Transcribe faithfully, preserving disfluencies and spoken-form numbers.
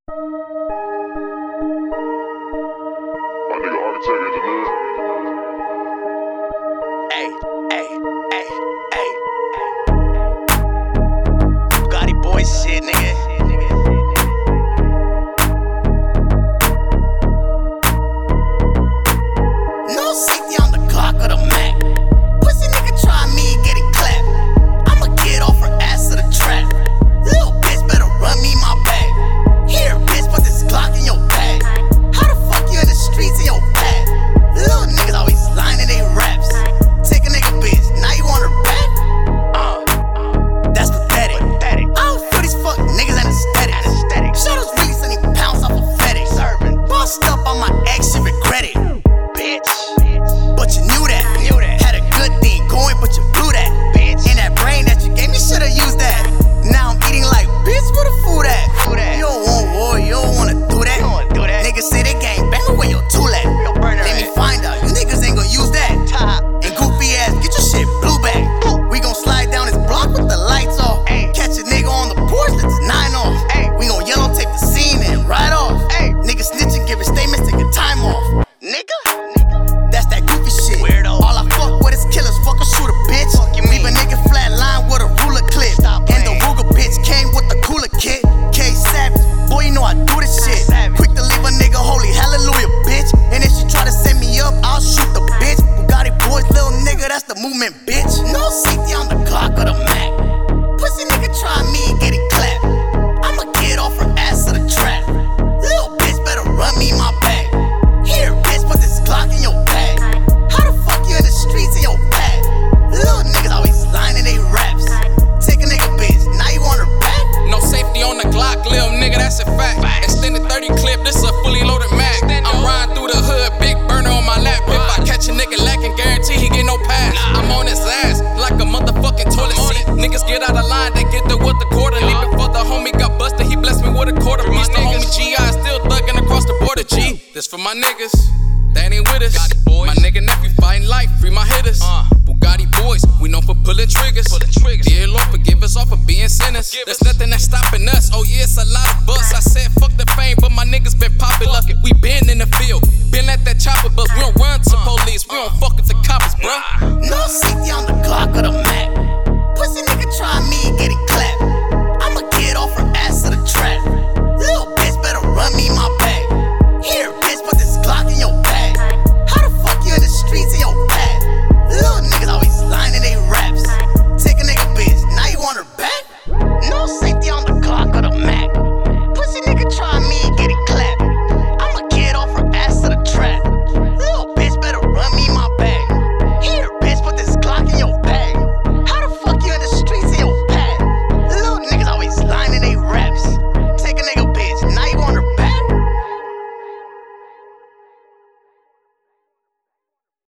My nigga Architect in the hood. Hey, hey, hey, hey, hey. Bugatti boy shit, nigga. No safety on the Glock or the Mac. Pussy nigga try me, getting clapped. I'ma get off her ass to the trap. Little bitch better run me my bag. Here, bitch, put this Glock in your bag. How the fuck you in the streets in your bag? Little niggas always lying in they raps. Take a nigga bitch, now you want her back? Uh, that's pathetic. I don't feel these fuck niggas anesthetic. Shadows really sending pounds off of FedEx. Bossed up on my ex, you regret it. Bitch, but you knew that. Had a good thing going, but you blew that. In that brain that you gave me, should've used that. Now I'm eating like, bitch, where the food at? You don't want war, you don't wanna do that. Niggas say they gang bang, but where your tool at? Let me find out, you niggas ain't gon' use that. And goofy ass, get your shit blue back. We gon' slide down this block with the lights off. Catch a nigga on the porch, let this nine off. We gon' yellow tape the scene and ride off. Niggas snitching, giving statements, taking time off. Nigga, that's that goofy shit. Weirdo. All I fuck with is killers, fuck a shooter, bitch. Leave a nigga flat line with a ruler clip. And the Ruger bitch came with the cooler kit. K Savage, boy, you know I do this shit. Quick to leave a nigga holy hallelujah, bitch. And if she try to set me up, I'll shoot the bitch. Bugatti boys, little nigga, that's the movement, bitch. No safety on the Glock or the Mac. Pussy nigga try me, getting clapped. I'ma get off her ass to the trap. Little bitch better run me my bag. Here, bitch, put this Glock in your bag. How the fuck you in the streets in your bag? Little niggas always lying in they raps. Take a nigga bitch, now you want her back? No safety on the Glock, little nigga, that's a fact. Extended thirty clip, this a fully loaded Mac. I'm riding through the hood, big burner on my lap. If I catch a nigga lacking, guarantee he get no pass. I'm on his ass like a motherfucking toilet seat. Niggas get out of line, they get there with the quarter. Leave before the homie got busted, he blessed me with a quarter piece. The homie G I still thugging across the border, G. This for my niggas, they ain't with us. My nigga nephew fighting life, free my hitters. Bugatti boys, we known for pulling triggers. Dear Lord, forgive us all for being sinners. There's nothing that's stopping us. Oh yeah, it's a lot of